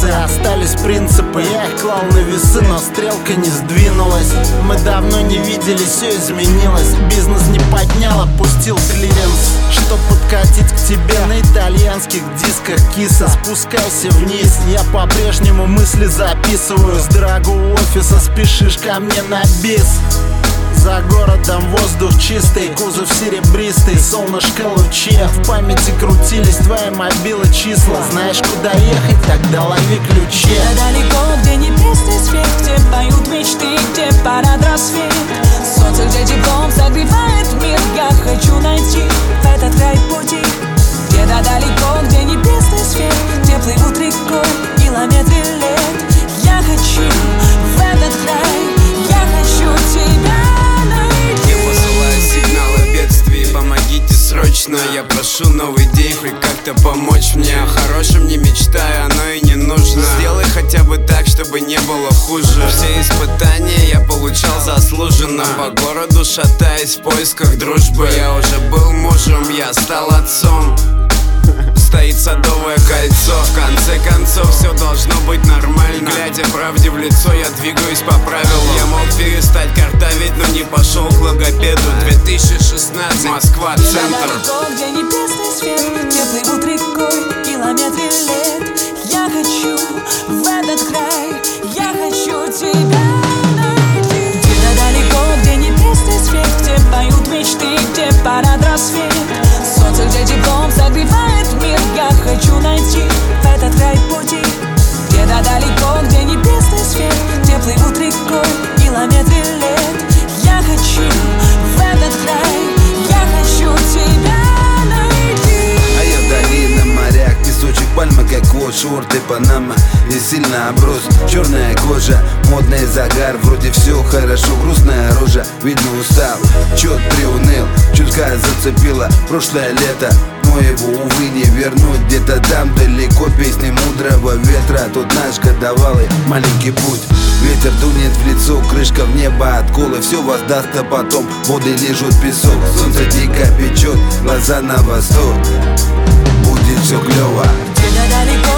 амбиции, остались принципы. Я их клал на весы, но стрелка не сдвинулась. Мы давно не виделись, все изменилось. Бизнес не поднял, опустил клиренс. Чтоб подкатить к тебе на итальянских дисках, киса, спускайся вниз. Я по-прежнему мысли записываю. С дорогого офиса спешишь ко мне на бис. За городом воздух чистый, кузов серебристый, солнышко лучи. В памяти крутились твои мобилы числа. Знаешь, куда ехать, тогда лови ключи. Где далеко, где небесный свет, где поют мечты, где парад рассвет. Солнце, где теплом согревает мир. Я хочу найти в этот край пути. Где-то далеко, где небесный свет, где плывут рекой километры лет. Я хочу в этот край, я хочу тебя. Помогите срочно, я прошу новый день, хоть как-то помочь мне. О хорошем не мечтаю, оно и не нужно. Сделай хотя бы так, чтобы не было хуже. Все испытания я получал заслуженно. По городу шатаясь в поисках дружбы. Я уже был мужем, я стал отцом. Стоит садовое кольцо. В конце концов все должно быть нормально. Глядя правде в лицо, я двигаюсь по правилам. Я мог перестать картавить, но не пошел к логопеду. 2016, Москва, центр. Где небесный свет, где плывут рекой километры лет. Я хочу в этот край, я хочу тебя найти. Где-то далеко, где небесный свет, где поют мечты, где парад рассвет. Солнце, где теплом согревает мир. Я хочу найти в этот край пути. Где-то далеко, где небесный свет, где плывут рекой километры лет. Я хочу в этот край, я хочу тебя найти. А я вдали на морях, песочек, пальма, как вот шорты Панама. Не сильно оброс, черная кожа, модный загар. Вроде все хорошо, грустная рожа, видно устал. Чет приуныл, чутка зацепила прошлое лето. Но его, увы, не вернуть. Где-то там далеко песни мудрого ветра. Тут наш годовалый маленький путь. Ветер дунет в лицо, крышка в небо отколы. Все воздаст, а потом воды лижут песок. Солнце дико печет, глаза на восток. Будет все клево. Где-то далеко,